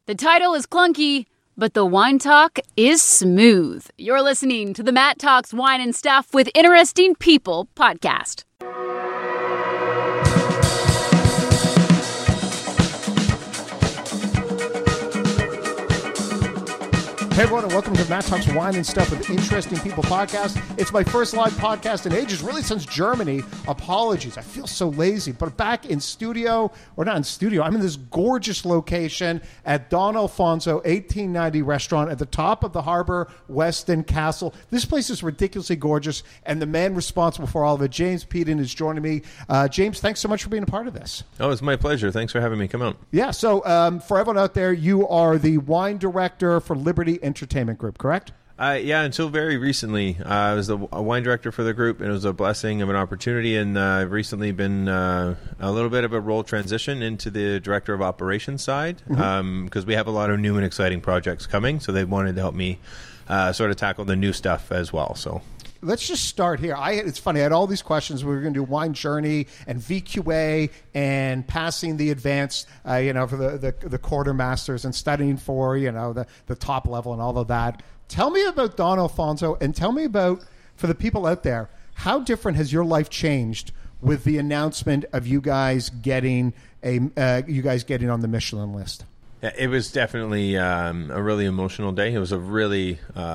The title is clunky, but the wine talk is smooth. You're listening to the Matt Talks Wine and Stuff with Interesting People podcast. Hey everyone, and welcome to Matt Talks Wine and Stuff with Interesting People podcast. It's my first live podcast in ages, really since Germany. Apologies, I feel so lazy. But back in studio, or not in studio, I'm in this gorgeous location at Don Alfonso 1890 restaurant at the top of the harbor, Weston Castle. This place is ridiculously gorgeous, and the man responsible for all of it, James Peden, is joining me. James, thanks so much for being a part of this. Oh, it's my pleasure. Thanks for having me come out. Yeah, so for everyone out there, you are the wine director for Liberty Entertainment Group, correct? Yeah, until very recently, I was the wine director for the group, and it was a blessing of an opportunity, and I've recently been a little bit of a role transition into the director of operations side, because we have a lot of new and exciting projects coming, so they wanted to help me sort of tackle the new stuff as well. So let's just start here. It's funny, I had all these questions. We were going to do wine journey and VQA and passing the advanced, for the quartermasters and studying for, the top level and all of that. Tell me about Don Alfonso, and tell me about, for the people out there, how different has your life changed with the announcement of you guys getting on the Michelin list? Yeah, it was definitely a really emotional day. It was a really,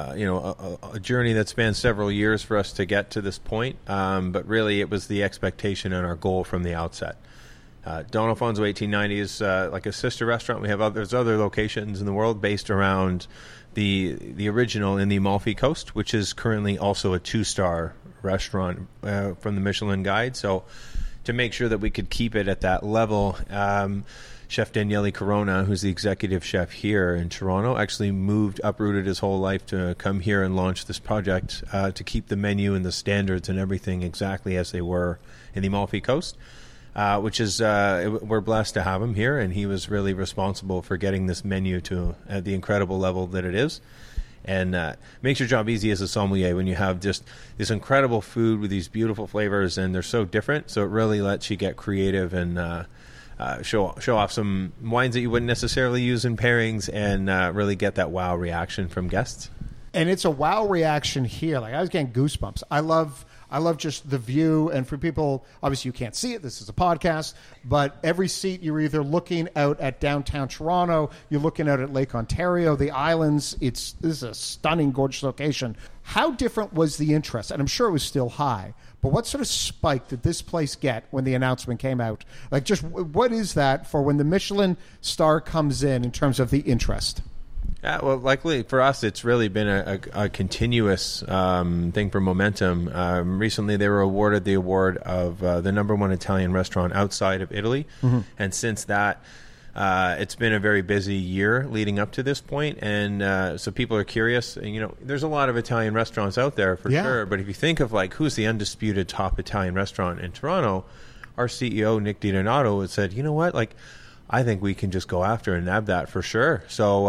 a journey that spanned several years for us to get to this point. But really, it was the expectation and our goal from the outset. Don Alfonso 1890 is like a sister restaurant. We have there's other locations in the world based around the original in the Amalfi Coast, which is currently also a 2-star restaurant from the Michelin Guide. So to make sure that we could keep it at that level, Chef Daniele Corona, who's the executive chef here in Toronto, actually uprooted his whole life to come here and launch this project to keep the menu and the standards and everything exactly as they were in the Amalfi Coast, which is, we're blessed to have him here, and he was really responsible for getting this menu to the incredible level that it is. And makes your job easy as a sommelier when you have just this incredible food with these beautiful flavors, and they're so different, so it really lets you get creative and show off some wines that you wouldn't necessarily use in pairings, and really get that wow reaction from guests. And it's a wow reaction here. Like, I was getting goosebumps. I love just the view. And for people, obviously you can't see it, this is a podcast, but every seat you're either looking out at downtown Toronto, you're looking out at Lake Ontario, the islands. This is a stunning, gorgeous location. How different was the interest? And I'm sure it was still high, but what sort of spike did this place get when the announcement came out? Like, just what is that for when the Michelin star comes in terms of the interest? Yeah, well, luckily for us, it's really been a continuous thing for momentum. Recently, they were awarded the award of the #1 Italian restaurant outside of Italy. And since that, it's been a very busy year leading up to this point. And so people are curious. And, there's a lot of Italian restaurants out there for sure. But if you think of, who's the undisputed top Italian restaurant in Toronto, our CEO, Nick DiDonato, had said, you know what, I think we can just go after and nab that for sure. So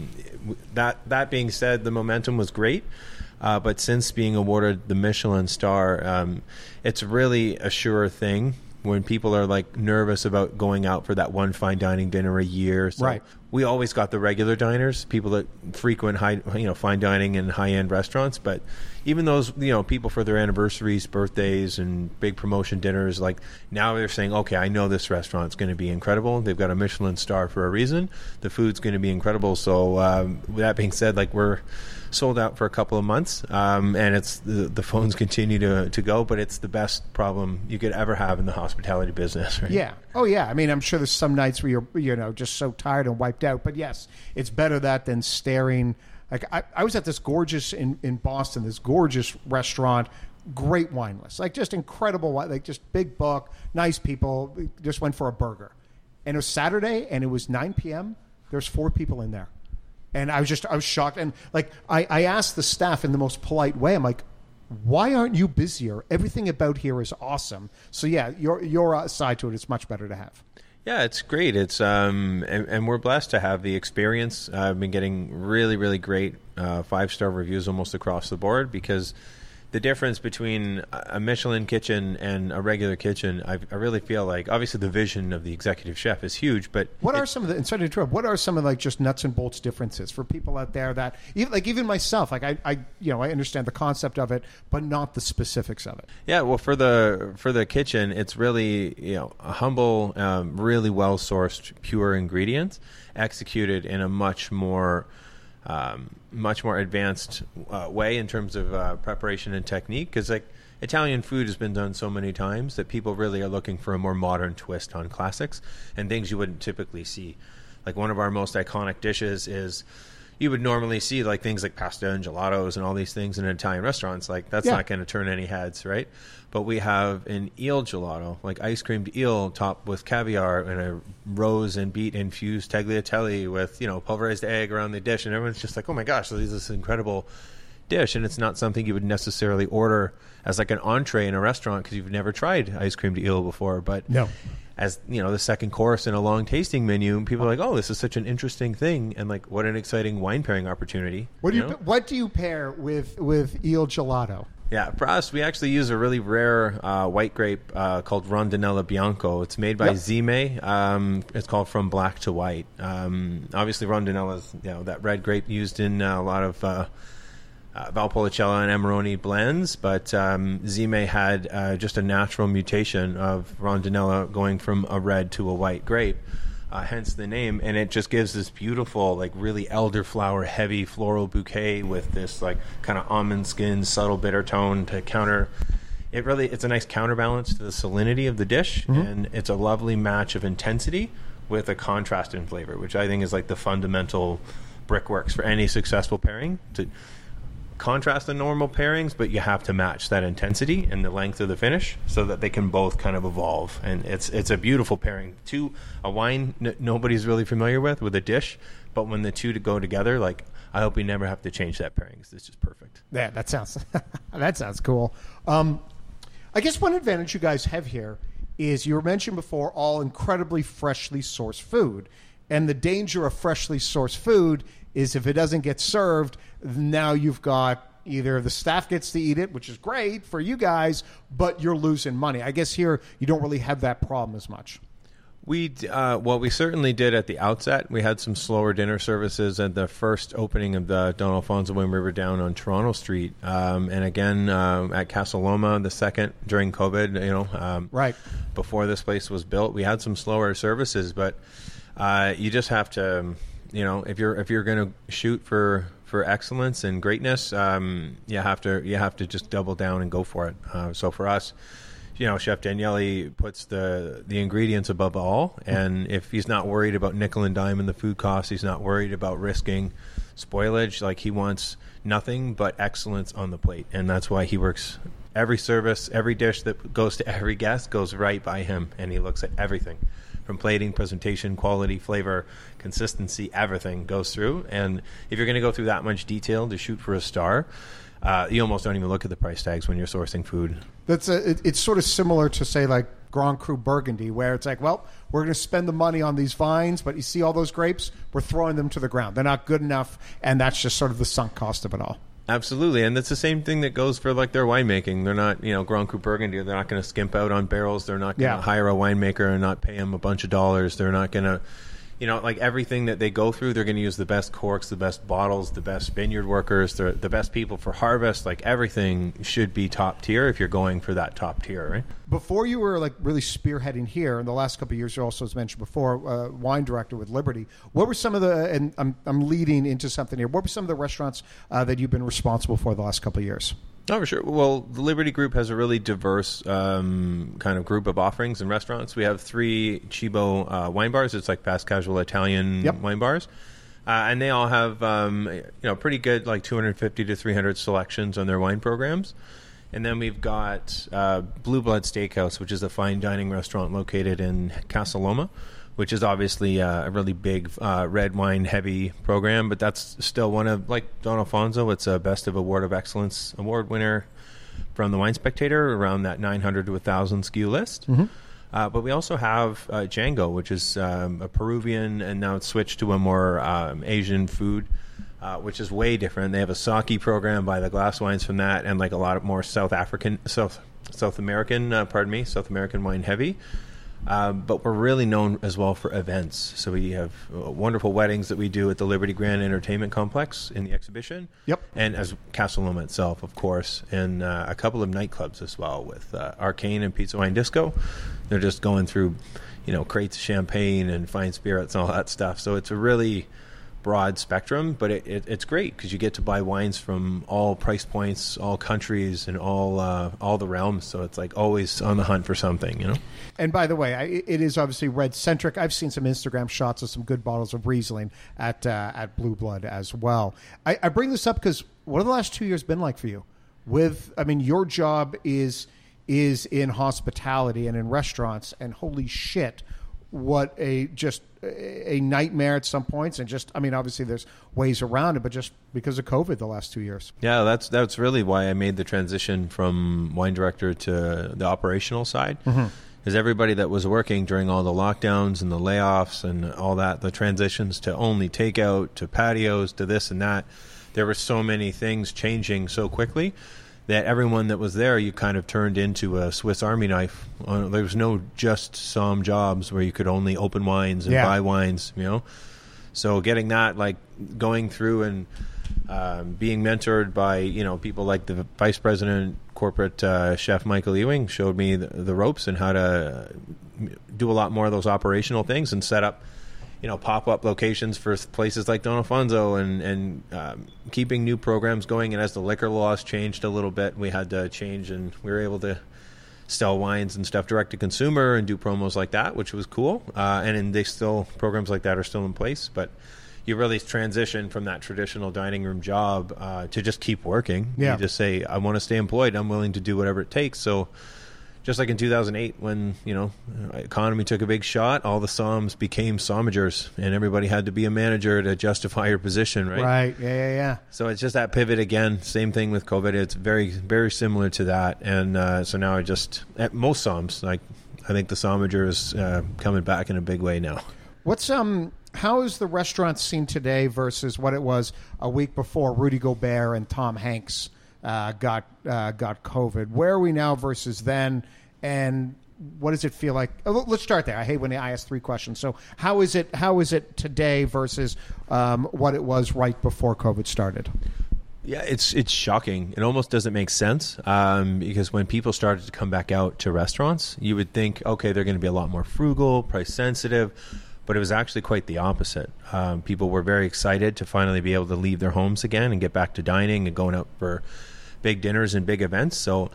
that being said, the momentum was great. But since being awarded the Michelin star, it's really a sure thing when people are nervous about going out for that one fine dining dinner a year. So right. We always got the regular diners, people that frequent fine dining and high-end restaurants. But even those, people for their anniversaries, birthdays, and big promotion dinners, now they're saying, okay, I know this restaurant's going to be incredible. They've got a Michelin star for a reason. The food's going to be incredible. So with that being said, we're sold out for a couple of months, and it's the phones continue to go, but it's the best problem you could ever have in the hospitality business, right? Yeah. Oh, yeah. I mean, I'm sure there's some nights where you're, just so tired and wiped out. But yes, it's better that than staring. I was at this gorgeous in Boston, this gorgeous restaurant, great wine list, just incredible wine, just big book, nice people. Just went for a burger, and it was Saturday, and it was 9 p.m. There's 4 people in there. And I was shocked. And I asked the staff in the most polite way, I'm like, why aren't you busier? Everything about here is awesome. So yeah, your side to it is much better to have. Yeah, it's great. It's and we're blessed to have the experience. I've been getting really, really great 5-star reviews almost across the board because the difference between a Michelin kitchen and a regular kitchen, I really feel like, obviously the vision of the executive chef is huge, but what are some of the, and sorry to interrupt, what are some of like just nuts and bolts differences for people out there that, even myself, like I understand the concept of it, but not the specifics of it. Yeah, well, for the kitchen, it's really, a humble, really well sourced, pure ingredients executed in a much more advanced way in terms of preparation and technique, because like Italian food has been done so many times that people really are looking for a more modern twist on classics and things you wouldn't typically see. Like one of our most iconic dishes is, you would normally see like things like pasta and gelatos and all these things in Italian restaurants. Like that's not going to turn any heads, right? But we have an eel gelato, like ice creamed eel topped with caviar and a rose and beet infused tagliatelle with, pulverized egg around the dish. And everyone's just like, oh my gosh, this is this incredible dish. And it's not something you would necessarily order as like an entree in a restaurant because you've never tried ice creamed eel before. But no. As the second course in a long tasting menu, people are like, oh, this is such an interesting thing, and like, what an exciting wine pairing opportunity. What do you pair with eel gelato? Yeah, for us, we actually use a really rare white grape called Rondinella Bianco. It's made by Zime. It's called From Black to White. Obviously, Rondinella is that red grape used in a lot of Valpolicella and Amarone blends, but Zime had just a natural mutation of Rondinella going from a red to a white grape, hence the name, and it just gives this beautiful, like really elderflower heavy floral bouquet with this like kind of almond skin, subtle bitter tone to counter. It's a nice counterbalance to the salinity of the dish, and it's a lovely match of intensity with a contrast in flavor, which I think is like the fundamental brickworks for any successful pairing. To contrast the normal pairings, but you have to match that intensity and the length of the finish so that they can both kind of evolve. And it's a beautiful pairing. A wine nobody's really familiar with a dish, but when the two to go together, like, I hope we never have to change that pairing because it's just perfect. Yeah, that sounds cool. I guess one advantage you guys have here is, you were mentioned before, all incredibly freshly sourced food. And the danger of freshly sourced food is if it doesn't get served, now you've got either the staff gets to eat it, which is great for you guys, but you're losing money. I guess here you don't really have that problem as much. We certainly did at the outset. We had some slower dinner services at the first opening of the Don Alfonso when we were down on Toronto Street, and again at Casa Loma the second during COVID. Right before this place was built, we had some slower services, but you just have to, if you're going to shoot for excellence and greatness, you have to just double down and go for it. So for us, Chef Daniele puts the ingredients above all, and if he's not worried about nickel and dime in the food costs, he's not worried about risking spoilage. Like, he wants nothing but excellence on the plate, and that's why he works every service, every dish that goes to every guest goes right by him, and he looks at everything. From plating, presentation, quality, flavor, consistency, everything goes through. And if you're going to go through that much detail to shoot for a star, you almost don't even look at the price tags when you're sourcing food. It's sort of similar to, say, like Grand Cru Burgundy, where it's like, well, we're going to spend the money on these vines, but you see all those grapes, we're throwing them to the ground. They're not good enough, and that's just sort of the sunk cost of it all. Absolutely, and it's the same thing that goes for like their winemaking. They're not, Grand Cru Burgundy, they're not going to skimp out on barrels. They're not going to hire a winemaker and not pay him a bunch of dollars. They're not going to, like everything that they go through, they're going to use the best corks, the best bottles, the best vineyard workers, the best people for harvest. Like, everything should be top tier if you're going for that top tier, right? Before you were like really spearheading here in the last couple of years, you also, as mentioned before, wine director with Liberty. What were some of the, and I'm leading into something here, what were some of the restaurants that you've been responsible for the last couple of years? Oh, for sure. Well, the Liberty Group has a really diverse kind of group of offerings and restaurants. We have 3 Cibo wine bars. It's like fast casual Italian wine bars. And they all have, pretty good, like 250 to 300 selections on their wine programs. And then we've got Blue Blood Steakhouse, which is a fine dining restaurant located in Casa Loma, which is obviously a really big red wine heavy program, but that's still one of, like Don Alfonso, it's a Best of Award of Excellence award winner from the Wine Spectator, around that 900 to 1,000 SKU list. Mm-hmm. But we also have Django, which is a Peruvian, and now it's switched to a more Asian food which is way different. They have a sake program by the glass wines from that, and like a lot of more South American, South American wine heavy. But we're really known as well for events. So we have wonderful weddings that we do at the Liberty Grand Entertainment Complex in the exhibition. Yep. And as Casa Loma itself, of course, and a couple of nightclubs as well with Arcane and Pizza Wine Disco. They're just going through, crates of champagne and fine spirits and all that stuff. So it's a really broad spectrum, but it's great because you get to buy wines from all price points, all countries, and all the realms. So it's like always on the hunt for something, And by the way, it is obviously red centric. I've seen some Instagram shots of some good bottles of Riesling at Blue Blood as well. I bring this up because what have the last 2 years been like for you? Your job is in hospitality and in restaurants, and holy shit, what a nightmare at some points, and obviously there's ways around it, but just because of COVID the last 2 years. Yeah, that's really why I made the transition from wine director to the operational side. Because everybody that was working during all the lockdowns and the layoffs and all that, the transitions to only takeout, to patios, to this and that, there were so many things changing so quickly that everyone that was there, you kind of turned into a Swiss Army knife. There was no just some jobs where you could only open wines and buy wines, So getting that, like going through and being mentored by, people like the vice president, corporate chef Michael Ewing, showed me the ropes and how to do a lot more of those operational things and set up, pop-up locations for places like Don Alfonso and keeping new programs going. And as the liquor laws changed a little bit, we had to change, and we were able to sell wines and stuff direct to consumer and do promos like that, which was cool. Programs like that are still in place, but you really transition from that traditional dining room job to just keep working. Yeah. You just say, I want to stay employed. I'm willing to do whatever it takes. So just like in 2008, when, economy took a big shot, all the somms became sommagers, and everybody had to be a manager to justify your position, right? Right, yeah. So it's just that pivot again. Same thing with COVID. It's very, very similar to that. And so now at most somms, like I think the sommager is coming back in a big way now. How is the restaurant scene today versus what it was a week before Rudy Gobert and Tom Hanks got COVID? Where are we now versus then, and what does it feel like? Let's start there. I hate when I ask three questions. So how is it today versus what it was right before COVID started? Yeah, it's shocking. It almost doesn't make sense because when people started to come back out to restaurants, you would think, okay, they're going to be a lot more frugal, price sensitive. But it was actually quite the opposite. People were very excited to finally be able to leave their homes again and get back to dining and going out for big dinners and big events. So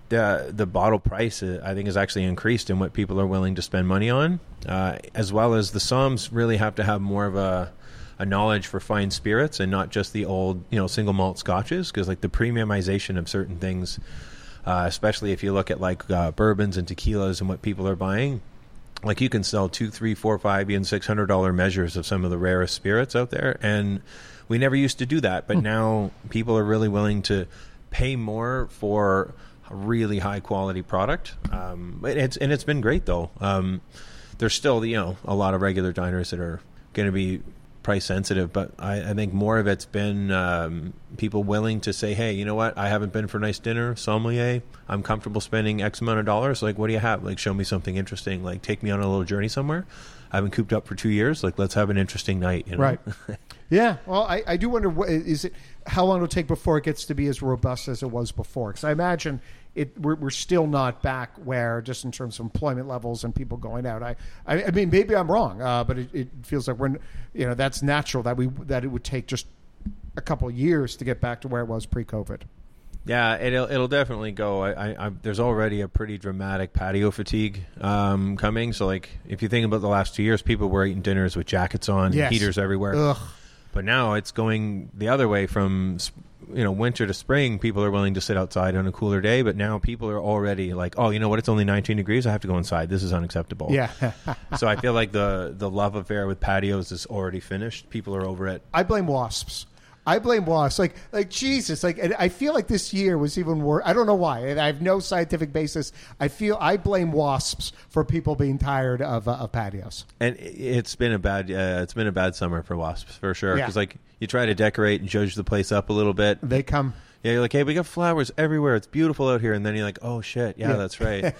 the bottle price, I think, has actually increased in what people are willing to spend money on, as well as the somms really have to have more of a knowledge for fine spirits and not just the old, single malt scotches, because like the premiumization of certain things, especially if you look at like bourbons and tequilas and what people are buying. Like you can sell $200, $300, $400, $500, even $600 measures of some of the rarest spirits out there, and we never used to do that. But now people are really willing to pay more for a really high quality product. It's been great though. There's still a lot of regular diners that are going to be price sensitive, but I think more of it's been people willing to say, hey, you know what, I haven't been for a nice dinner, sommelier, I'm comfortable spending X amount of dollars, like what do you have, like show me something interesting, like take me on a little journey somewhere. I haven't cooped up for 2 years, like let's have an interesting night, Right. Yeah, well, I do wonder, how long it'll take before it gets to be as robust as it was before, because I imagine we're still not back where, just in terms of employment levels and people going out. I mean, maybe I'm wrong, but it feels like that's natural that it would take just a couple of years to get back to where it was pre-COVID. Yeah, it'll definitely go. There's already a pretty dramatic patio fatigue coming. So like if you think about the last 2 years, people were eating dinners with jackets on, yes. Heaters everywhere. Ugh. But now it's going the other way from winter to spring. People are willing to sit outside on a cooler day, but now people are already like, oh, you know what? It's only 19 degrees. I have to go inside. This is unacceptable. Yeah. So I feel like the love affair with patios is already finished. People are over it. I blame wasps. I blame wasps. Like Jesus. And I feel like this year was even worse. I don't know why. And I have no scientific basis. I blame wasps for people being tired of patios. And it's been a bad summer for wasps for sure. Yeah. Because like you try to decorate and judge the place up a little bit. They come. Yeah, you're like, hey, we got flowers everywhere. It's beautiful out here. And then you're like, oh, shit. Yeah. That's right.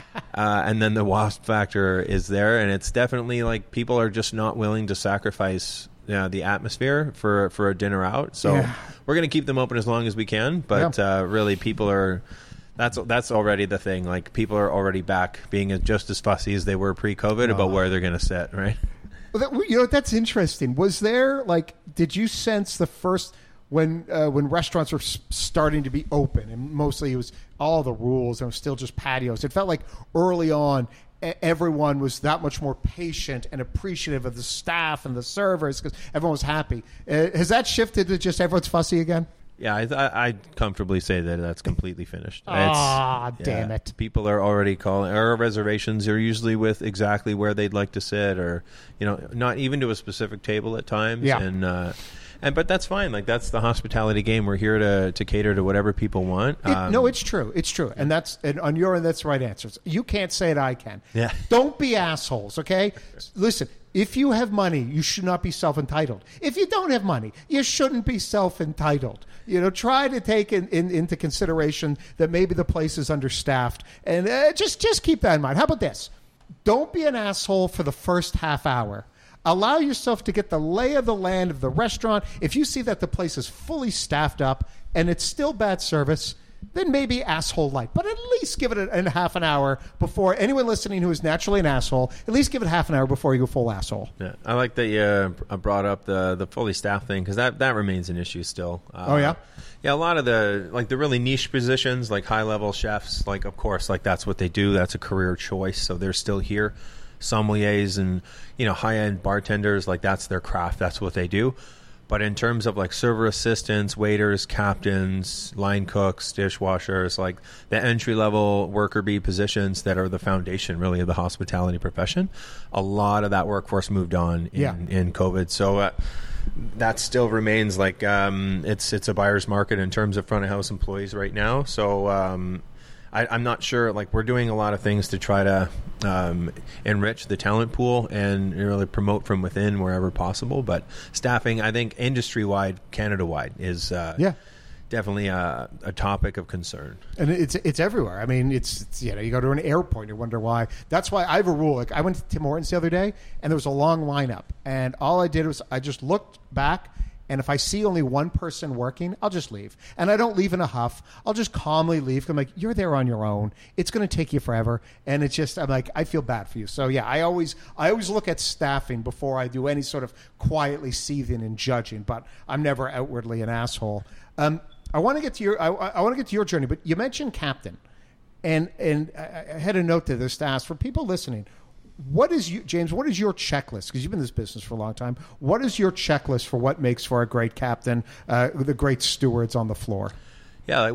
And then the wasp factor is there. And it's definitely like people are just not willing to sacrifice the atmosphere for a dinner out. So we're going to keep them open as long as we can. But really, people are... That's already the thing. Like, people are already back being just as fussy as they were pre-COVID about where they're going to sit, right? Well, that's interesting. Was there, did you sense the first... When restaurants were starting to be open, and mostly it was all the rules and it was still just patios, it felt like early on everyone was that much more patient and appreciative of the staff and the servers because everyone was happy. Has that shifted to just everyone's fussy again? Yeah, I'd comfortably say that that's completely finished. Damn it. People are already calling. Our reservations are usually with exactly where they'd like to sit or, not even to a specific table at times. Yeah. But that's fine. Like, that's the hospitality game. We're here to cater to whatever people want. No, it's true. It's true. And on your end, that's the right answer. You can't say it, I can. Yeah. Don't be assholes, okay? Listen, if you have money, you should not be self-entitled. If you don't have money, you shouldn't be self-entitled. Try to take into consideration that maybe the place is understaffed. And just keep that in mind. How about this? Don't be an asshole for the first half hour. Allow yourself to get the lay of the land of the restaurant. If you see that the place is fully staffed up and it's still bad service, then maybe asshole light. But at least give it a half an hour before anyone listening who is naturally an asshole, at least give it half an hour before you go full asshole. Yeah, I like that you brought up the fully staffed thing because that remains an issue still. Yeah, a lot of the really niche positions, like high-level chefs, of course, that's what they do. That's a career choice, so they're still here. Sommeliers and high-end bartenders, that's their craft, that's what they do. But in terms of server assistants, waiters, captains, line cooks, dishwashers, the entry-level worker bee positions that are the foundation really of the hospitality profession, a lot of that workforce moved on in COVID. So that still remains it's a buyer's market in terms of front of house employees right now. So I'm not sure. We're doing a lot of things to try to enrich the talent pool and really promote from within wherever possible. But staffing, I think, industry-wide, Canada-wide, is definitely a topic of concern. And it's everywhere. I mean, it's you go to an airport, you wonder why. That's why I have a rule. I went to Tim Hortons the other day, and there was a long lineup. And all I did was I just looked back. And if I see only one person working, I'll just leave. And I don't leave in a huff. I'll just calmly leave. I'm like, you're there on your own. It's going to take you forever. And it's just, I'm like, I feel bad for you. So yeah, I always look at staffing before I do any sort of quietly seething and judging. But I'm never outwardly an asshole. I want to get to your journey. But you mentioned Captain, and I had a note to this to ask for people listening. James, what is your checklist? Because you've been in this business for a long time. What is your checklist for what makes for a great captain, the great stewards on the floor? Yeah,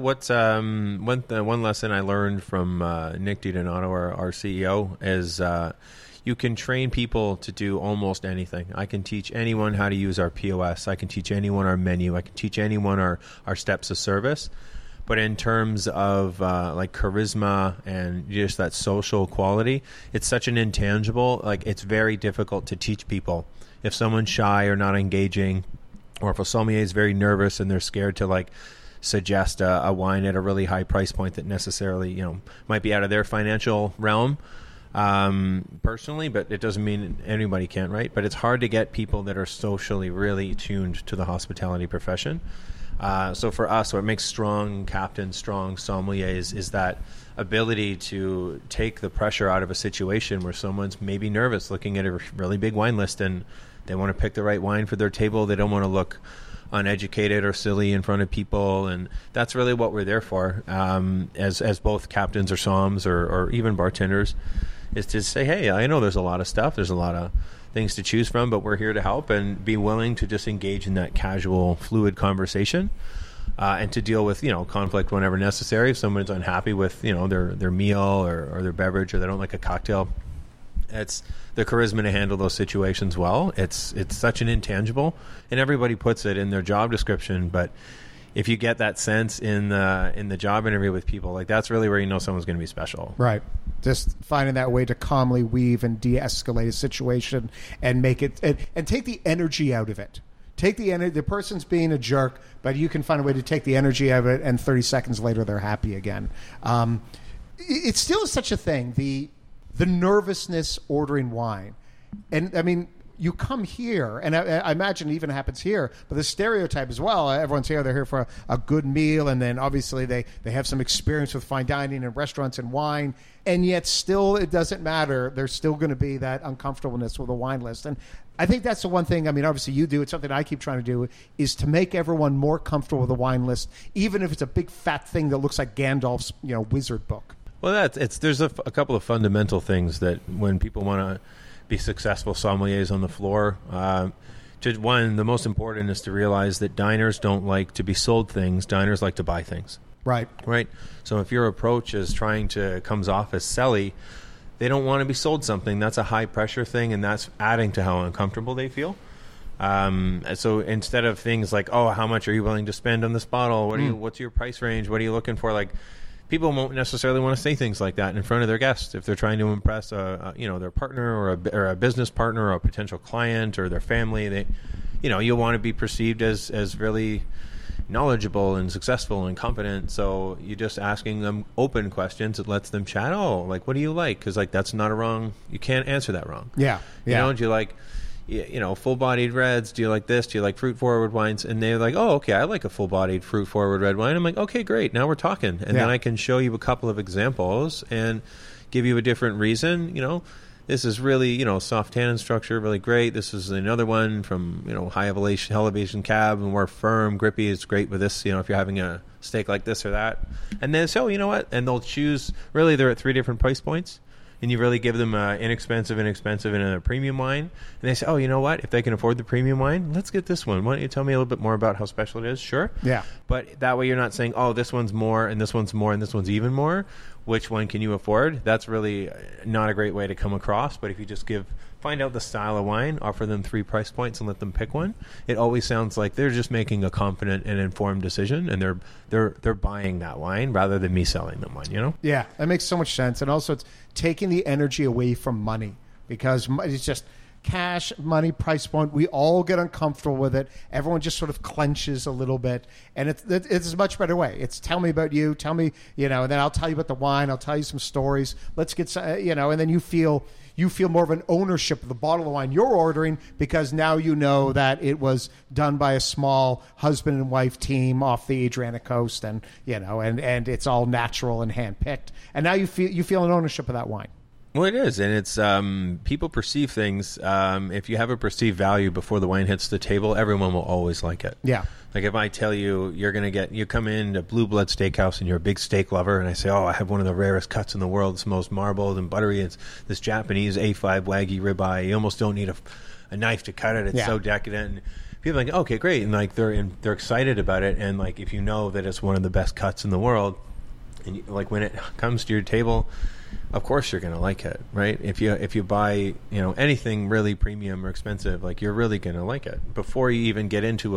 one lesson I learned from Nick DiDonato, our CEO, is you can train people to do almost anything. I can teach anyone how to use our POS. I can teach anyone our menu. I can teach anyone our steps of service. But in terms of charisma and just that social quality, it's such an intangible. It's very difficult to teach people. If someone's shy or not engaging, or if a sommelier is very nervous and they're scared to suggest a wine at a really high price point that necessarily might be out of their financial realm, personally, but it doesn't mean anybody can't, right? But it's hard to get people that are socially really tuned to the hospitality profession. So for us, what makes strong captains, strong sommeliers is that ability to take the pressure out of a situation where someone's maybe nervous looking at a really big wine list and they want to pick the right wine for their table. They don't want to look uneducated or silly in front of people, and that's really what we're there for as both captains or somms or even bartenders, is to say, hey, I know there's a lot of stuff, there's a lot of things to choose from, but we're here to help and be willing to just engage in that casual, fluid conversation and to deal with conflict whenever necessary. If someone's unhappy with their meal or their beverage, or they don't like a cocktail, It's the charisma to handle those situations well. It's such an intangible, and everybody puts it in their job description. But if you get that sense in the job interview with people, like that's really where you know someone's going to be special. Right. Just finding that way to calmly weave and de-escalate a situation and make it and take the energy out of it. Take the energy. The person's being a jerk, but you can find a way to take the energy out of it, and 30 seconds later they're happy again. It still is such a thing. The nervousness ordering wine. And I mean, you come here, and I imagine it even happens here, but the stereotype as well. Everyone's here, they're here for a good meal, and then obviously they have some experience with fine dining and restaurants and wine, and yet still it doesn't matter. There's still going to be that uncomfortableness with a wine list. And I think that's the one thing, I mean, obviously you do, it's something I keep trying to do, is to make everyone more comfortable with a wine list, even if it's a big fat thing that looks like Gandalf's wizard book. Well, there's a couple of fundamental things that when people want to be successful sommeliers on the floor, one, the most important is to realize that diners don't like to be sold things. Diners like to buy things. Right. So if your approach comes off as selly, they don't want to be sold something. That's a high pressure thing, and that's adding to how uncomfortable they feel. So instead of things like, oh, how much are you willing to spend on this bottle? What's your price range? What are you looking for? Like, people won't necessarily want to say things like that in front of their guests if they're trying to impress their partner or a business partner or a potential client or their family. You'll want to be perceived as really knowledgeable and successful and competent. So you're just asking them open questions that lets them chat. Oh, like, what do you like? Because that's not you can't answer that wrong. Yeah. Do you like full-bodied reds? Do you like this? Do you like fruit-forward wines? And they're like, oh, okay, I like a full-bodied fruit-forward red wine. I'm like, okay, great. Now we're talking. And then I can show you a couple of examples and give you a different reason. This is really, soft tannin structure, really great. This is another one from, high elevation cab, and more firm, grippy. It's great with this, if you're having a steak like this or that. And then, so, you know what? And they'll choose, really, they're at 3 different price points. And you really give them inexpensive, and a premium wine. And they say, oh, you know what? If they can afford the premium wine, let's get this one. Why don't you tell me a little bit more about how special it is? Sure. Yeah. But that way you're not saying, oh, this one's more, and this one's more, and this one's even more. Which one can you afford? That's really not a great way to come across. But if you just find out the style of wine, offer them 3 price points, and let them pick one, it always sounds like they're just making a confident and informed decision, and they're buying that wine rather than me selling them one. Yeah, that makes so much sense. And also, it's taking the energy away from money, because it's just cash, money, price point. We all get uncomfortable with it. Everyone just sort of clenches a little bit, and it's a much better way. It's tell me about you, tell me, and then I'll tell you about the wine. I'll tell you some stories. Let's get some, and then you feel more of an ownership of the bottle of wine you're ordering, because now you know that it was done by a small husband and wife team off the Adriatic coast, and and it's all natural and handpicked, and now you feel an ownership of that wine. Well, it is, and it's people perceive things. If you have a perceived value before the wine hits the table, everyone will always like it. Yeah. Like if I tell you you come in to Blue Blood Steakhouse and you're a big steak lover, and I say, oh, I have one of the rarest cuts in the world. It's most marbled and buttery. It's this Japanese A5 Wagyu ribeye. You almost don't need a knife to cut it. It's so decadent. And people are like, okay, great, and like they're excited about it. And like if you know that it's one of the best cuts in the world, and like when it comes to your table, of course you're going to like it, right? If you buy, anything really premium or expensive, like you're really going to like it. Before you even get into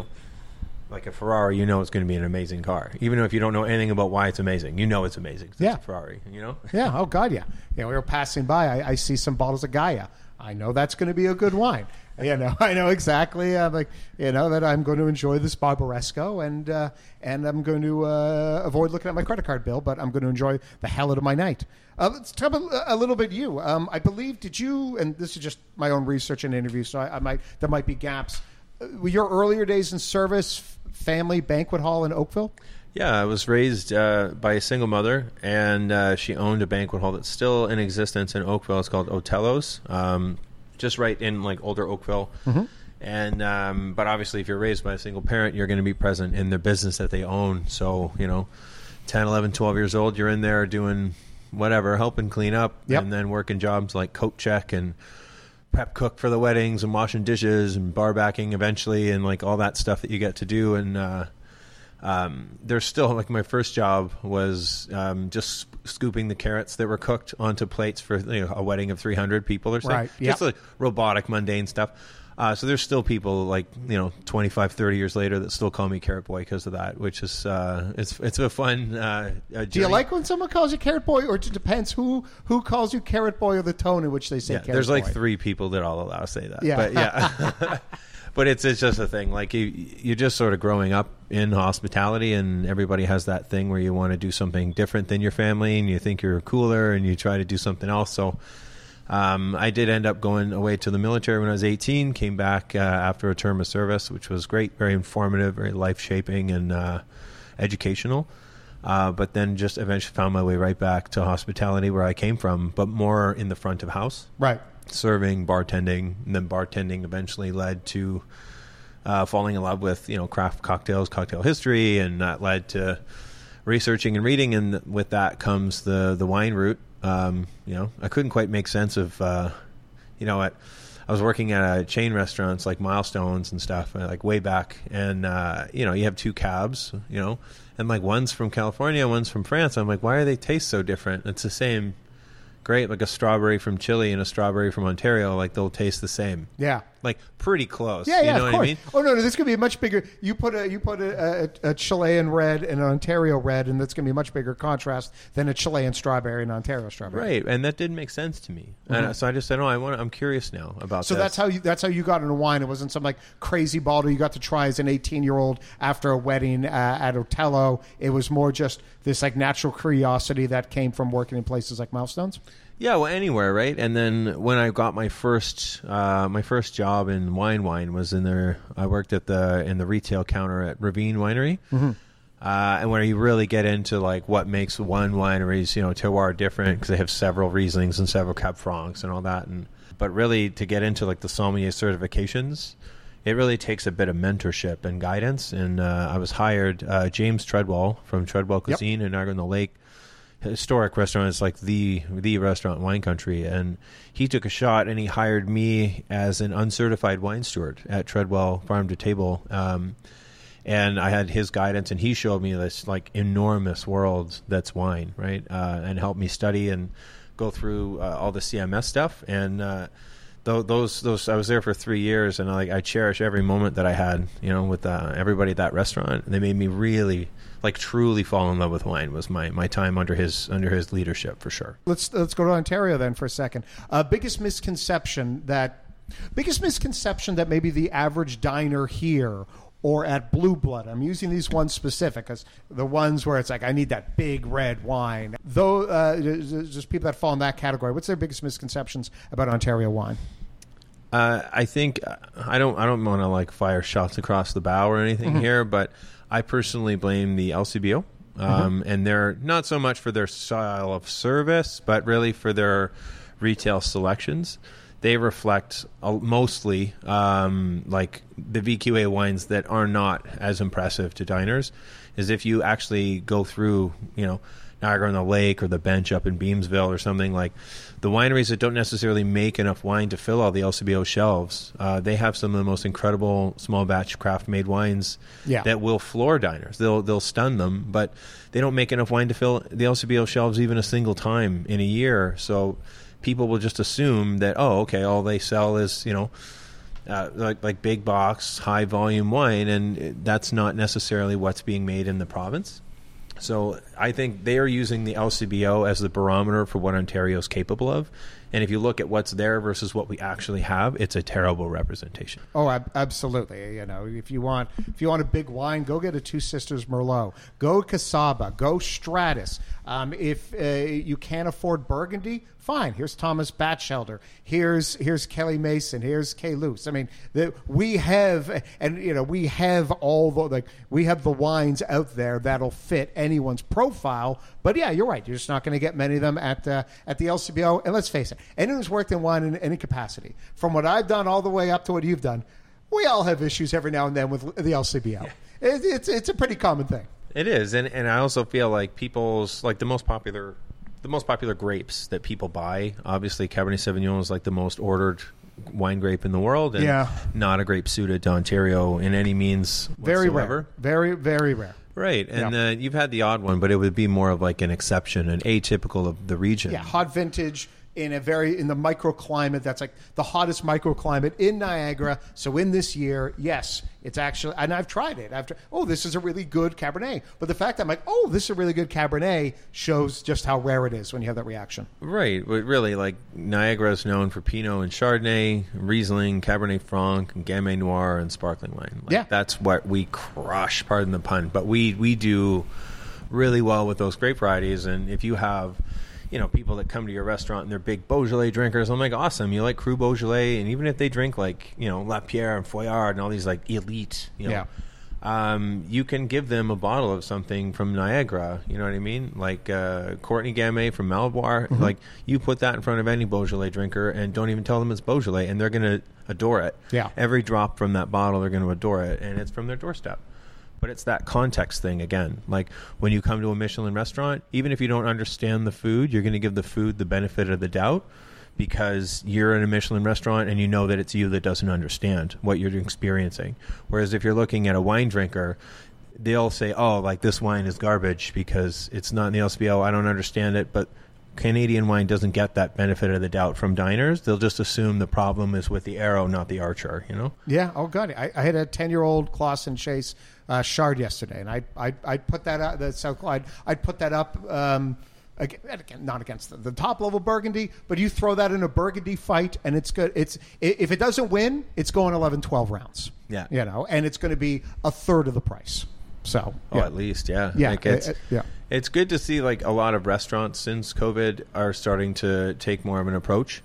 like a Ferrari, it's going to be an amazing car. Even if you don't know anything about why it's amazing, it's amazing. It's a Ferrari, Yeah, oh God, yeah. We were passing by, I see some bottles of Gaia. I know that's going to be a good wine. I know exactly. That I'm going to enjoy this Barbaresco, and I'm going to avoid looking at my credit card bill, but I'm going to enjoy the hell out of my night. Let's talk a little bit you. I believe, did you, and this is just my own research and interview, so there might be gaps. Your earlier days in service, family banquet hall in Oakville? Yeah, I was raised by a single mother, and she owned a banquet hall that's still in existence in Oakville. It's called Otello's, just right in like older Oakville. Mm-hmm. And but obviously, if you're raised by a single parent, you're going to be present in the business that they own. So 10, 11, 12 years old, you're in there doing whatever, helping clean up, and then working jobs like coat check and prep cook for the weddings and washing dishes and bar backing eventually, and like all that stuff that you get to do. And there's still, like, my first job was just scooping the carrots that were cooked onto plates for a wedding of 300 people or something. Right. Yep. Just like robotic, mundane stuff. So there's still people 25, 30 years later that still call me Carrot Boy because of that, which is it's a fun journey. Do you like when someone calls you Carrot Boy, or it depends who calls you Carrot Boy or the tone in which they say Carrot Boy? There's like 3 people that I'll allow to say that. Yeah. But yeah. But it's just a thing. Like you're just sort of growing up in hospitality, and everybody has that thing where you want to do something different than your family, and you think you're cooler, and you try to do something else. So I did end up going away to the military when I was 18, came back after a term of service, which was great, very informative, very life-shaping and educational. But then just eventually found my way right back to hospitality where I came from, but more in the front of house. Right. Serving, bartending, and then bartending eventually led to falling in love with, craft cocktails, cocktail history, and that led to researching and reading, and with that comes the wine route. I couldn't quite make sense of, I was working at chain restaurants like Milestones and stuff, like way back, and you have 2 cabs, and like one's from California, one's from France. I'm like, why do they taste so different? It's the same. Great, like a strawberry from Chile and a strawberry from Ontario, like they'll taste the same. Yeah, like pretty close. Yeah, you know of what course. I mean? Oh no, this could be a much bigger. You put a Chilean red and an Ontario red, and that's going to be a much bigger contrast than a Chilean strawberry and Ontario strawberry. Right, and that didn't make sense to me. And so I just said, I'm curious now about. So this. that's how you got into wine. It wasn't some like crazy bottle you got to try as an 18-year-old after a wedding at Otello. It was more just this like natural curiosity that came from working in places like Milestones. Yeah, well, anywhere, right? And then when I got my first job in wine was in there. I worked in the retail counter at Ravine Winery, and where you really get into like what makes one winery's terroir different, because they have several Rieslings and several Cab Francs and all that. But really to get into like the sommelier certifications, it really takes a bit of mentorship and guidance. And I was hired James Treadwell from Treadwell Cuisine in Niagara-on-the-Lake. Historic restaurant. It's like the restaurant in wine country, and he took a shot and he hired me as an uncertified wine steward at Treadwell Farm to Table, and I had his guidance, and he showed me this like enormous world that's wine, right, and helped me study and go through all the CMS stuff. And those I was there for 3 years, and I cherish every moment that I had with everybody at that restaurant. They made me really truly fall in love with wine. Was my time under his leadership, for sure. Let's go to Ontario then for a second. Biggest misconception that maybe the average diner here or at Blue Blood. I'm using these ones specific because the ones where it's like I need that big red wine. Though just people that fall in that category. What's their biggest misconceptions about Ontario wine? I think I don't want to fire shots across the bow or anything here, but I personally blame the LCBO, and they're not so much for their style of service, but really for their retail selections. They reflect mostly like the VQA wines that are not as impressive to diners. As if you actually go through, Niagara-on-the-Lake or the Bench up in Beamsville or something, like the wineries that don't necessarily make enough wine to fill all the LCBO shelves, they have some of the most incredible small batch craft made wines that will floor diners. They'll stun them, but they don't make enough wine to fill the LCBO shelves even a single time in a year. So people will just assume that, all they sell is like big box high volume wine, and that's not necessarily what's being made in the province. So I think they are using the LCBO as the barometer for what Ontario is capable of. And if you look at what's there versus what we actually have, it's a terrible representation. Oh, absolutely. If you want a big wine, go get a Two Sisters Merlot. Go Casaba. Go Stratus. If you can't afford Burgundy, fine. Here's Thomas Batchelder. Here's Kelly Mason. Here's Kay Luce. I mean, we have all the we have the wines out there that'll fit anyone's profile. But yeah, you're right. You're just not going to get many of them at the LCBO. And let's face it, anyone who's worked in wine in any capacity, from what I've done all the way up to what you've done, we all have issues every now and then with the LCBO. Yeah. It's a pretty common thing. It is, and I also feel like people's the most popular grapes that people buy. Obviously, Cabernet Sauvignon is like the most ordered wine grape in the world, and not a grape suited to Ontario in any means Very whatsoever. rare. Very, very rare. Right, and you've had the odd one, but it would be more of like an exception, an atypical of the region. Yeah, hot vintage in the microclimate that's like the hottest microclimate in Niagara. So in this year, yes, it's actually, and I've tried it. This is a really good Cabernet. But the fact that I'm like, this is a really good Cabernet shows just how rare it is when you have that reaction. Right, but really, like Niagara is known for Pinot and Chardonnay, Riesling, Cabernet Franc, and Gamay Noir, and sparkling wine. That's what we crush. Pardon the pun, but we do really well with those grape varieties. And if you have people that come to your restaurant and they're big Beaujolais drinkers, I'm like, awesome. You like Cru Beaujolais, and even if they drink like, Lapierre and Foillard and all these like elite, you can give them a bottle of something from Niagara. You know what I mean? Like Courtney Gamay from Malbois. Mm-hmm. Like you put that in front of any Beaujolais drinker and don't even tell them it's Beaujolais, and they're going to adore it. Yeah. Every drop from that bottle, they're going to adore it, and it's from their doorstep. But it's that context thing again. Like when you come to a Michelin restaurant, even if you don't understand the food, you're going to give the food the benefit of the doubt because you're in a Michelin restaurant and you know that it's you that doesn't understand what you're experiencing. Whereas if you're looking at a wine drinker, they'll say, like this wine is garbage because it's not in the LCBO. I don't understand it. But Canadian wine doesn't get that benefit of the doubt from diners. They'll just assume the problem is with the arrow, not the archer, Yeah. Oh, God. I had a 10-year-old Clausen Chase Chard yesterday, and I'd put that out. I'd put that up. Again, not against the top level Burgundy, but you throw that in a Burgundy fight, and it's good. If it doesn't win, it's going 11, 12 rounds. Yeah, and it's going to be a third of the price. So, at least, yeah. Like it's good to see like a lot of restaurants since COVID are starting to take more of an approach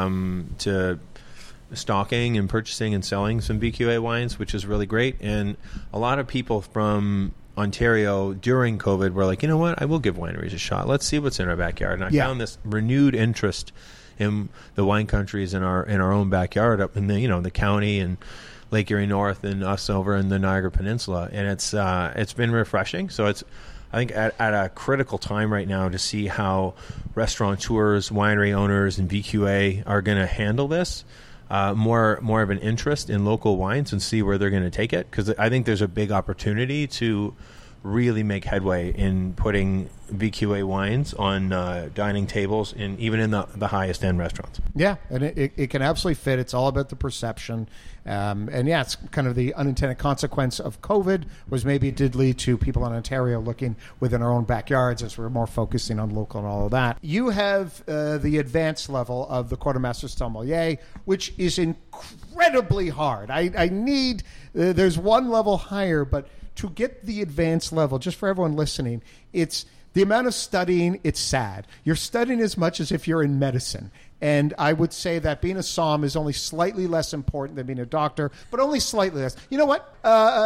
to stocking and purchasing and selling some VQA wines, which is really great. And a lot of people from Ontario during COVID were like, you know what, I will give wineries a shot. Let's see what's in our backyard. And I found this renewed interest in the wine countries in our own backyard up in the the county and Lake Erie North and us over in the Niagara Peninsula. And it's been refreshing. So it's I think at a critical time right now to see how restaurateurs, winery owners, and VQA are going to handle this. More of an interest in local wines and see where they're going to take it, because I think there's a big opportunity to really make headway in putting VQA wines on dining tables and even in the highest end restaurants. Yeah, and it can absolutely fit. It's all about the perception. And yeah, it's kind of the unintended consequence of COVID was maybe it did lead to people in Ontario looking within our own backyards as we're more focusing on local and all of that. You have the advanced level of the Quartermaster Sommelier, which is incredibly hard. I need, there's one level higher, but to get the advanced level, just for everyone listening, it's the amount of studying, it's sad. You're studying as much as if you're in medicine. And I would say that being a somm is only slightly less important than being a doctor, but only slightly less. You know what?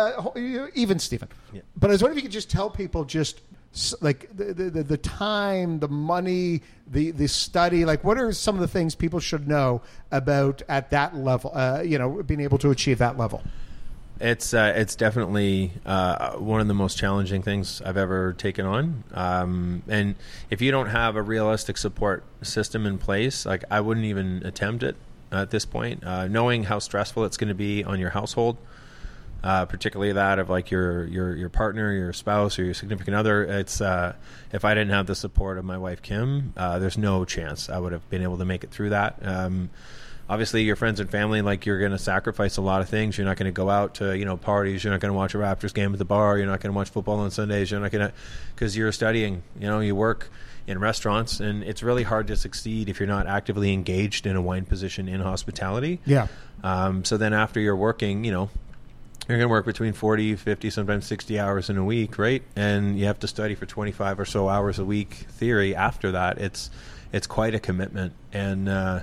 Even Stephen. Yeah. But I was wondering if you could just tell people just like the time, the money, the study, like what are some of the things people should know about at that level, being able to achieve that level? It's definitely one of the most challenging things I've ever taken on. And if you don't have a realistic support system in place, like I wouldn't even attempt it at this point. Knowing how stressful it's going to be on your household, particularly that of like your partner, your spouse, or your significant other. It's if I didn't have the support of my wife Kim, there's no chance I would have been able to make it through that. Obviously, your friends and family, like you're going to sacrifice a lot of things. You're not going to go out to parties. You're not going to watch a Raptors game at the bar. You're not going to watch football on Sundays. You're not going to, because you're studying. You work in restaurants, and it's really hard to succeed if you're not actively engaged in a wine position in hospitality. Yeah. So then after you're working, you're going to work between 40, 50, sometimes 60 hours in a week, right? And you have to study for 25 or so hours a week theory after that. It's quite a commitment. And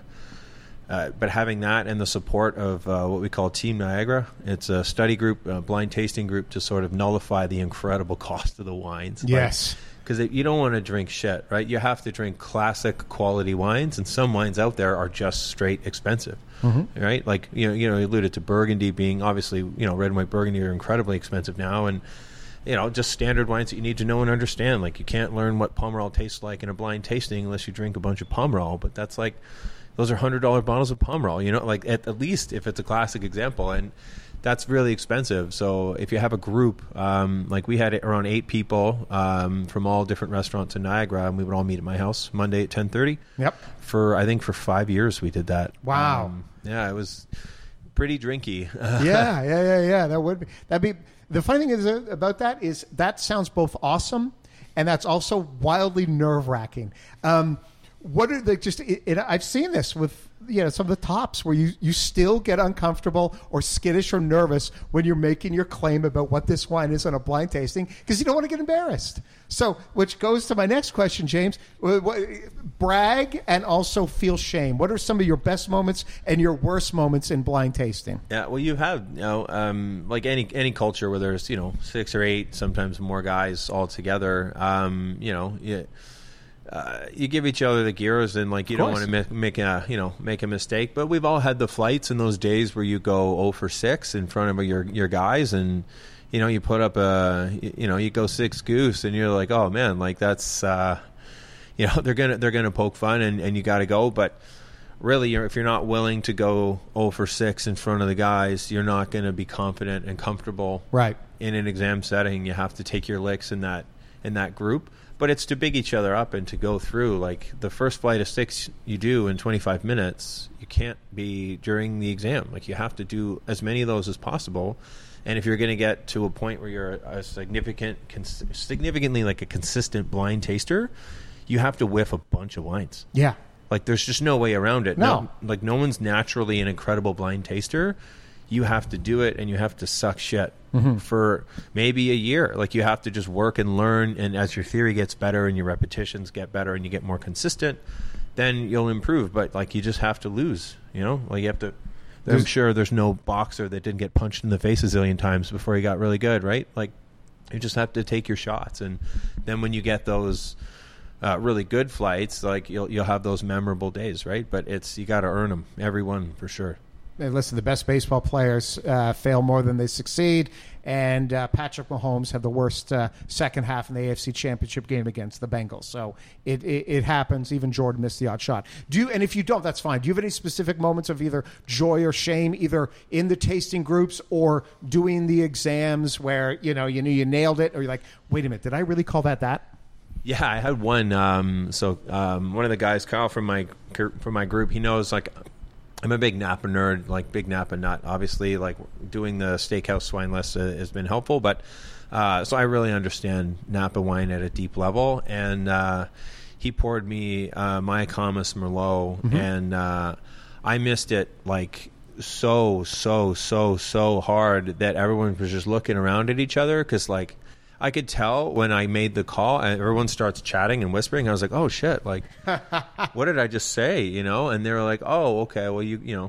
but having that and the support of what we call Team Niagara, it's a study group, a blind tasting group to sort of nullify the incredible cost of the wines. Yes. Because you don't want to drink shit, right? You have to drink classic quality wines, and some wines out there are just straight expensive, right? Like, you alluded to Burgundy being obviously, red and white Burgundy are incredibly expensive now, and just standard wines that you need to know and understand. Like, you can't learn what Pomerol tastes like in a blind tasting unless you drink a bunch of Pomerol, but that's like those are $100 bottles of Pomerol, you know, like at least if it's a classic example. And that's really expensive. So if you have a group, like we had around 8 people from all different restaurants in Niagara, and we would all meet at my house Monday at 10:30. Yep. I think for 5 years we did that. Wow. Yeah, it was pretty drinky. Yeah. That'd be. The funny thing is about that is that sounds both awesome, and that's also wildly nerve-wracking. What are the I've seen this with some of the tops where you still get uncomfortable or skittish or nervous when you're making your claim about what this wine is on a blind tasting because you don't want to get embarrassed. So, which goes to my next question, James. Brag and also feel shame. What are some of your best moments and your worst moments in blind tasting? Yeah, well, you have like any culture where there's 6 or 8, sometimes more guys all together. You give each other the gears, and like you don't want to make a mistake. But we've all had the flights in those days where you go 0 for 6 in front of your guys, and you put up you go 6 goose, and you're like, oh man, like that's they're gonna poke fun, and you got to go. But really, if you're not willing to go 0 for 6 in front of the guys, you're not going to be confident and comfortable. Right. In an exam setting, you have to take your licks in that group. But it's to big each other up and to go through. Like the first flight of 6 you do in 25 minutes, you can't be during the exam. Like you have to do as many of those as possible. And if you're going to get to a point where you're a significantly like a consistent blind taster, you have to whiff a bunch of wines. Yeah. Like there's just no way around it. No one's naturally an incredible blind taster. You have to do it, and you have to suck shit for maybe a year. Like you have to just work and learn, and as your theory gets better and your repetitions get better and you get more consistent, then you'll improve. But like you just have to lose, like you have to. I'm sure there's no boxer that didn't get punched in the face a zillion times before he got really good, right? Like you just have to take your shots, and then when you get those really good flights, like you'll have those memorable days, right? But you got to earn them, every one for sure. And listen, the best baseball players fail more than they succeed, and Patrick Mahomes had the worst second half in the AFC Championship game against the Bengals. So it happens. Even Jordan missed the odd shot. And if you don't, that's fine. Do you have any specific moments of either joy or shame, either in the tasting groups or doing the exams where you knew you nailed it, or you're like, wait a minute, did I really call that? Yeah, I had one. One of the guys, Kyle from my group, he knows like. I'm a big Napa nerd, like big Napa nut. Obviously, like doing the Steakhouse wine list has been helpful, but so I really understand Napa wine at a deep level. And he poured me Mayacamas Merlot, and I missed it like so hard that everyone was just looking around at each other because like I could tell when I made the call and everyone starts chatting and whispering. I was like, oh shit, like what did I just say? And they were like, oh, okay, well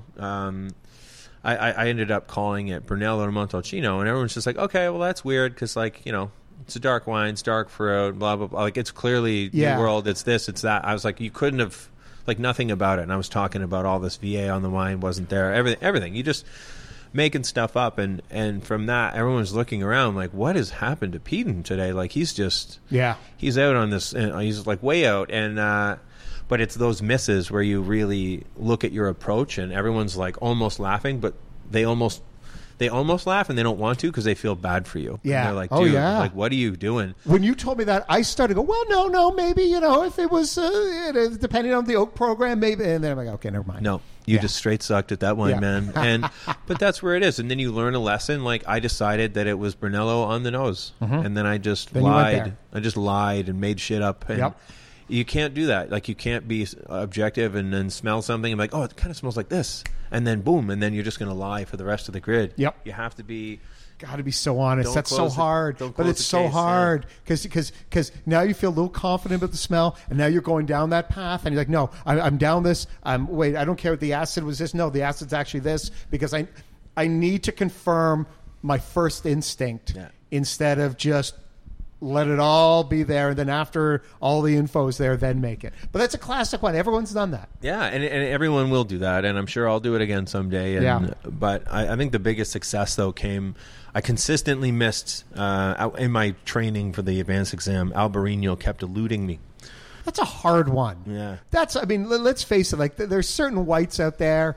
I ended up calling it Brunello or Montalcino, and everyone's just like, okay, well that's weird because like it's a dark wine, it's dark fruit, blah blah blah. Like it's clearly New World, it's this, it's that. I was like, you couldn't have like nothing about it. And I was talking about all this VA on the wine wasn't there. Everything. You just making stuff up, and from that everyone's looking around like, what has happened to Peden today? Like he's out on this, he's like way out, and but it's those misses where you really look at your approach and everyone's like almost laughing, but they almost laugh and they don't want to because they feel bad for you. Yeah. And they're like, dude, like what are you doing? When you told me that, I started to go, well, no, maybe, if it was depending on the oak program, maybe. And then I'm like, okay, never mind. No, you just straight sucked at that one, man. But that's where it is. And then you learn a lesson. Like I decided that it was Brunello on the nose. And then I just lied. I just lied and made shit up. And you can't do that. Like you can't be objective and then smell something and be like, oh, it kind of smells like this. And then boom, and then you're just going to lie for the rest of the grid. Yep. You have to be... Got to be so honest. That's so hard. But it's so hard because now you feel a little confident about the smell, and now you're going down that path, and you're like, no, I'm down this. Wait, I don't care what the acid was this. No, the acid's actually this because I need to confirm my first instinct instead of just let it all be there, and then after all the info is there, then make it. But that's a classic one. Everyone's done that. Yeah, and everyone will do that, and I'm sure I'll do it again someday. But I think the biggest success, though, came... I consistently missed, in my training for the advanced exam, Albarino kept eluding me That's a hard one. Yeah. I mean, let's face it. Like, there's certain whites out there.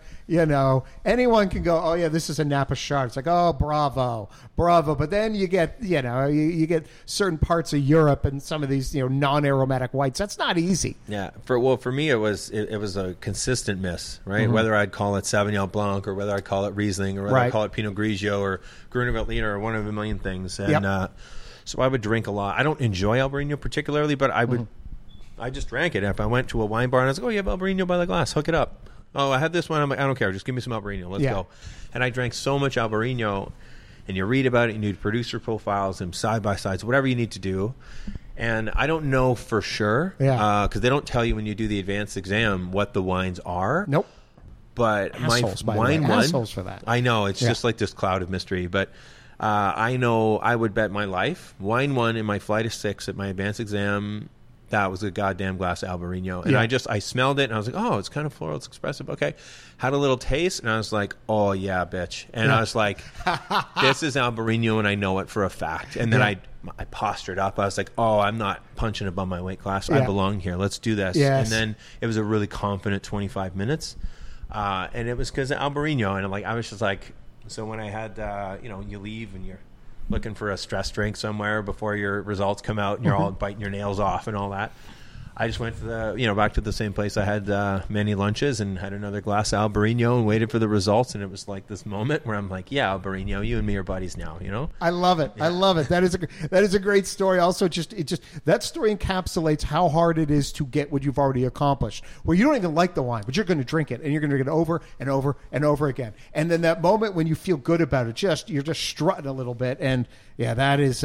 Anyone can go, oh yeah, this is a Napa Chard. It's like, oh, bravo. But then you get, you get certain parts of Europe and some of these, non-aromatic whites. That's not easy. Yeah. For me, it was a consistent miss, right? Whether I'd call it Sauvignon Blanc or whether I call it Riesling or whether I call it Pinot Grigio or Gruner Veltliner or one of a million things. And so I would drink a lot. I don't enjoy Albarino particularly, but I would. I just drank it. If I went to a wine bar and I was like, oh, you have Albarino by the glass, hook it up. Oh, I had this one. I'm like, I don't care. Just give me some Albarino. Let's go. And I drank so much Albarino, and you read about it, you do producer profiles and side-by-sides, whatever you need to do. And I don't know for sure because they don't tell you when you do the advanced exam what the wines are. Nope. But assholes, my wine one, assholes for that. I know. It's just like this cloud of mystery. But I know I would bet my life. Wine one in my flight of 6 at my advanced exam, that was a goddamn glass of Albarino. And I smelled it, and I was like, oh, it's kind of floral, it's expressive. Okay. Had a little taste, and I was like, oh, yeah, bitch. And I was like, this is Albarino, and I know it for a fact. And then I postured up. I was like, oh, I'm not punching above my weight class. I belong here. Let's do this. Yes. And then it was a really confident 25 minutes. And it was because of Albarino. And I was just like, so when I had, you leave and you're looking for a stress drink somewhere before your results come out and you're all biting your nails off and all that. I just went to back to the same place I had many lunches and had another glass of Albarino and waited for the results. And it was like this moment where I'm like, yeah, Albarino, you and me are buddies now, I love it. Yeah. I love it. That is a great story. Also, that story encapsulates how hard it is to get what you've already accomplished. Where you don't even like the wine, but you're going to drink it and you're going to drink it over and over and over again. And then that moment when you feel good about it, you're just strutting a little bit. And yeah, that is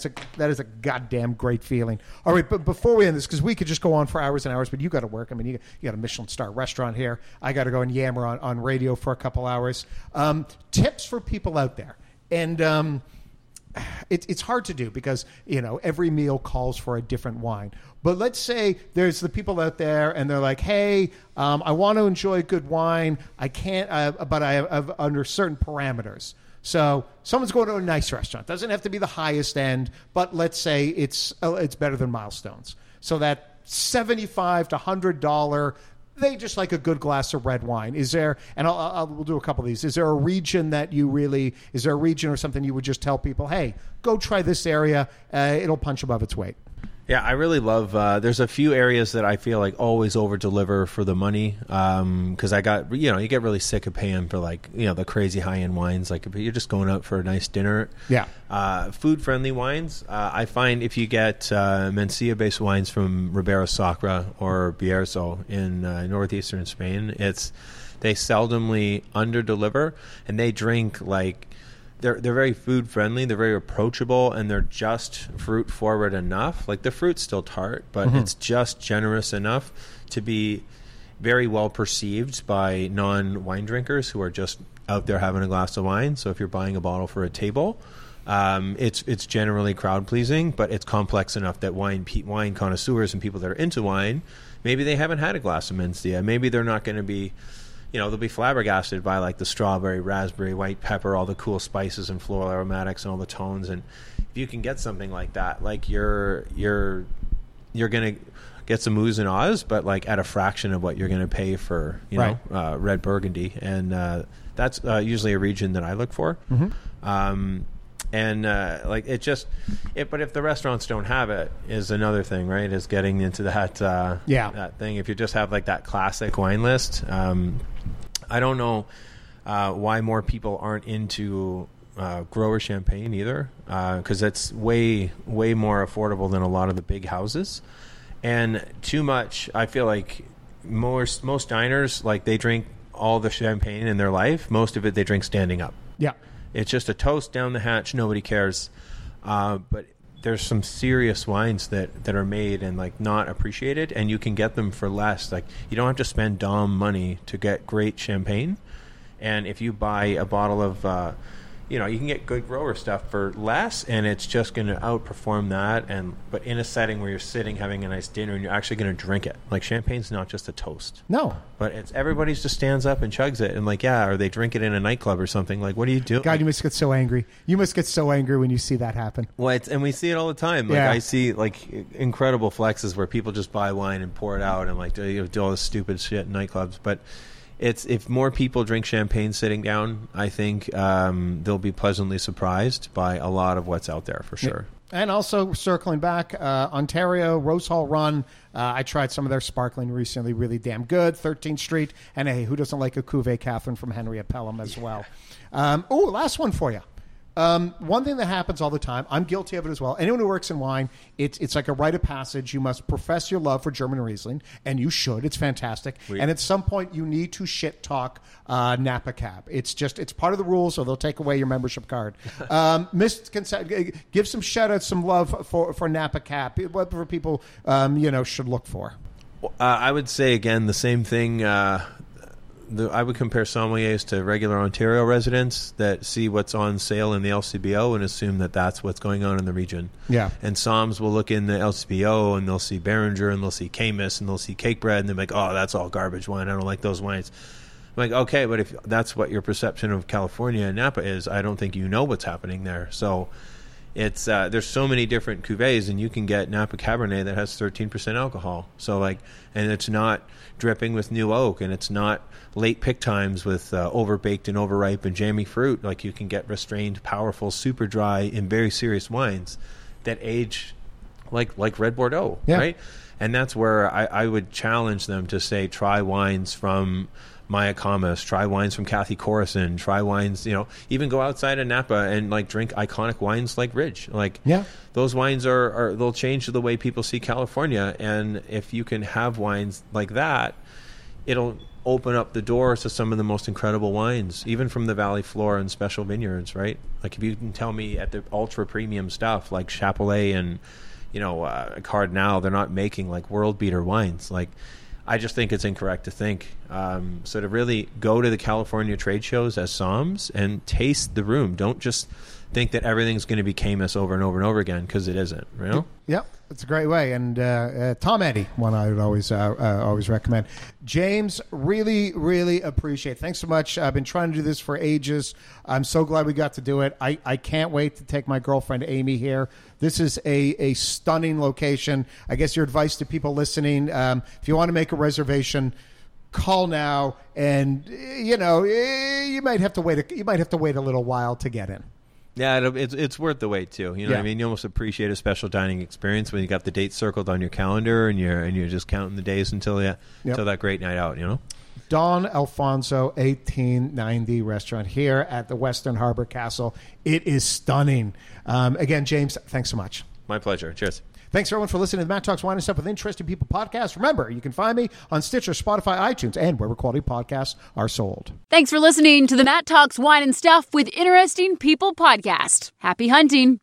a goddamn great feeling. All right, but before we end this, because we could just go on for hours and hours, but you got to work. I mean, you got a Michelin star restaurant here. I got to go and yammer on radio for a couple hours. Tips for people out there, and it's hard to do because every meal calls for a different wine. But let's say there's the people out there and they're like, hey, I want to enjoy good wine. I can't, but I have under certain parameters. So someone's going to a nice restaurant. Doesn't have to be the highest end, but let's say it's better than Milestones. So that $75 to $100, they just like a good glass of red wine. Is there? And we'll do a couple of these. Is there a region that is there a region or something you would just tell people, hey, go try this area. It'll punch above its weight. Yeah, I really love, there's a few areas that I feel like always over-deliver for the money, because I got, you get really sick of paying for the crazy high-end wines, like if you're just going out for a nice dinner. Yeah. Food-friendly wines, I find if you get Mencia-based wines from Ribera Sacra or Bierzo in northeastern Spain, they seldomly under-deliver, and they drink They're very food friendly. They're very approachable, and they're just fruit forward enough. Like the fruit's still tart, but it's just generous enough to be very well perceived by non-wine drinkers who are just out there having a glass of wine. So if you're buying a bottle for a table, it's generally crowd pleasing, but it's complex enough that wine connoisseurs and people that are into wine, maybe they haven't had a glass of Mencia. Maybe they're not going to be. They'll be flabbergasted by the strawberry, raspberry, white pepper, all the cool spices and floral aromatics and all the tones. And if you can get something like that, you're gonna get some oohs and ahs, but at a fraction of what you're gonna pay for red Burgundy, and that's usually a region that I look for. But if the restaurants don't have it, is another thing, right? Is getting into that that thing. If you just have that classic wine list, I don't know why more people aren't into grower champagne either, because it's way more affordable than a lot of the big houses, and too much. I feel like most diners they drink all the champagne in their life. Most of it they drink standing up. Yeah. It's just a toast down the hatch. Nobody cares. But there's some serious wines that are made and not appreciated, and you can get them for less. You don't have to spend dumb money to get great champagne. And if you buy a bottle of you can get good grower stuff for less, and it's just going to outperform that. But in a setting where you're sitting having a nice dinner and you're actually going to drink it. Like champagne's not just a toast. No. But everybody's just stands up and chugs it, and or they drink it in a nightclub or something. Like, what do you do? God, you must get so angry. You must get so angry when you see that happen. Well, and we see it all the time. Like I see incredible flexes where people just buy wine and pour it out and do all this stupid shit in nightclubs. But if more people drink champagne sitting down, I think they'll be pleasantly surprised by a lot of what's out there for sure. And also circling back, Ontario, Rose Hall Run. I tried some of their sparkling recently, really damn good. 13th Street. And hey, who doesn't like a Cuvée Catherine from Henry Pelham as well? Last one for you. One thing that happens all the time, I'm guilty of it as well. Anyone who works in wine, it's like a rite of passage. You must profess your love for German Riesling, and you should. It's fantastic. And at some point, you need to shit talk Napa Cab. It's part of the rules, or they'll take away your membership card. Give some shout outs, some love for Napa Cab. What for people should look for. I would say again the same thing. I would compare sommeliers to regular Ontario residents that see what's on sale in the LCBO and assume that that's what's going on in the region. Yeah. And somms will look in the LCBO and they'll see Beringer and they'll see Caymus and they'll see Cakebread and they're like, oh, that's all garbage wine. I don't like those wines. I'm like, okay, but if that's what your perception of California and Napa is, I don't think you know what's happening there. So it's there's so many different cuvées, and you can get Napa Cabernet that has 13% alcohol. So and it's not dripping with new oak, and it's not late pick times with overbaked and overripe and jammy fruit. Like you can get restrained, powerful, super dry, and very serious wines that age like Red Bordeaux, right? And that's where I would challenge them to say, try wines from Maya Kamas, try wines from Kathy Corison, try wines, even go outside of Napa and drink iconic wines like Ridge. Those wines they'll change the way people see California. And if you can have wines like that, it'll open up the doors to some of the most incredible wines, even from the Valley Floor and special vineyards, right? Like if you can tell me at the ultra premium stuff like Chapelet and, Cardinal, they're not making world beater wines. I just think it's incorrect to think. So to really go to the California trade shows as somms and taste the room. Don't just think that everything's going to be Caymus over and over and over again, because it isn't. Yeah, it's a great way. And Tom Eddy, one I would always recommend. James, really, really appreciate it. Thanks so much. I've been trying to do this for ages. I'm so glad we got to do it. I can't wait to take my girlfriend Amy here. This is a stunning location. I guess your advice to people listening, if you want to make a reservation, call now, and you might have to wait. You might have to wait a little while to get in. Yeah, it's worth the wait too. What I mean? You almost appreciate a special dining experience when you got the date circled on your calendar and you're just counting the days until that great night out. Don Alfonso 1890 restaurant here at the Western Harbor Castle. It is stunning. Again, James, thanks so much. My pleasure. Cheers. Thanks, everyone, for listening to the Matt Talks Wine and Stuff with Interesting People podcast. Remember, you can find me on Stitcher, Spotify, iTunes, and wherever quality podcasts are sold. Thanks for listening to the Matt Talks Wine and Stuff with Interesting People podcast. Happy hunting.